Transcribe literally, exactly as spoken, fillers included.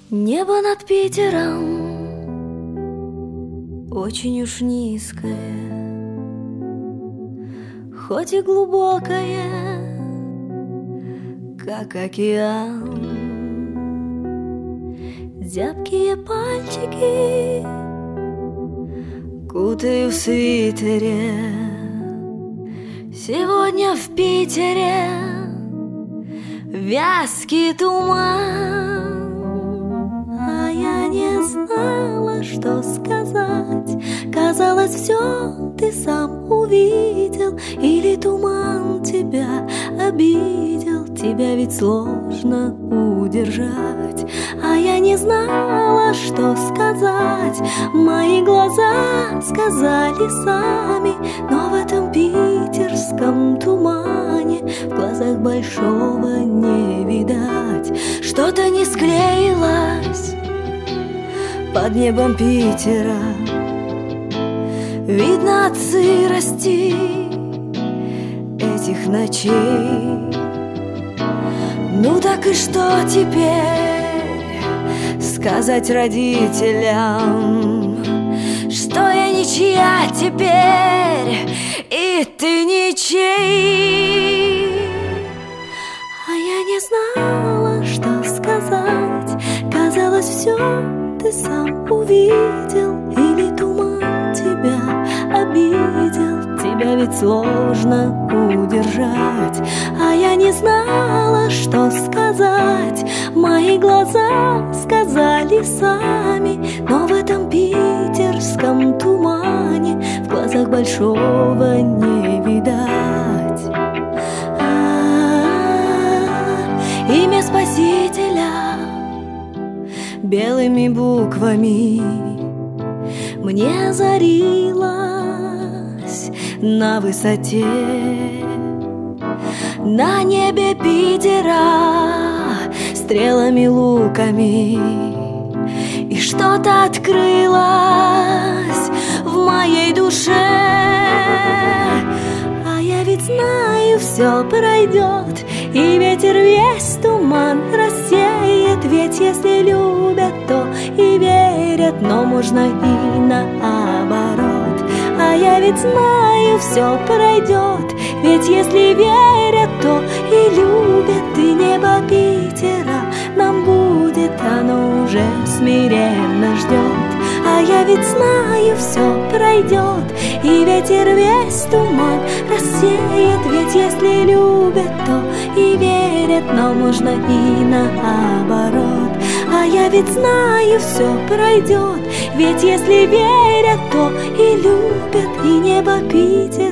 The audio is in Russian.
Небо над Питером очень уж низкое, хоть и глубокое, как океан. Зябкие пальчики кутаю в свитере. Сегодня в Питере вязкий туман, а я не знала, что сказать. Казалось, все ты сам увидел, или туман тебя обидел. Тебя ведь сложно удержать, а я не знала, что сказать. Мои глаза сказали сами, но в этом питерском тумане в глазах большого не видать. Что-то не склеилось под небом Питера, видно от сырости этих ночей. Ну так и что теперь сказать родителям? Что я ничья теперь, и ты ничей. А я не знала, что сказать. Казалось, все ты сам увидел, или туман тебя обидел. Тебя ведь сложно удержать, а я не знала, что сказать. Мои глаза сказали сами, но в этом питерском тумане в глазах большого не видать. А-а-а, имя Спасителя белыми буквами мне зарилось на высоте. На небе Питера стрелами, луками, и что-то открылось в моей душе. А я ведь знаю, все пройдет, и ветер весь туман рассеет. Ведь если любят, то и верят, но можно и наоборот. А я ведь знаю, все пройдет, ведь если верят, то и любят. И небо Питера нам будет, оно уже смиренно ждет. А я ведь знаю, все пройдет, и ветер весь туман рассеет. Ведь если любят, то и верят, но можно и наоборот. А я ведь знаю, все пройдет, ведь если верят, то и любят. И небо Питера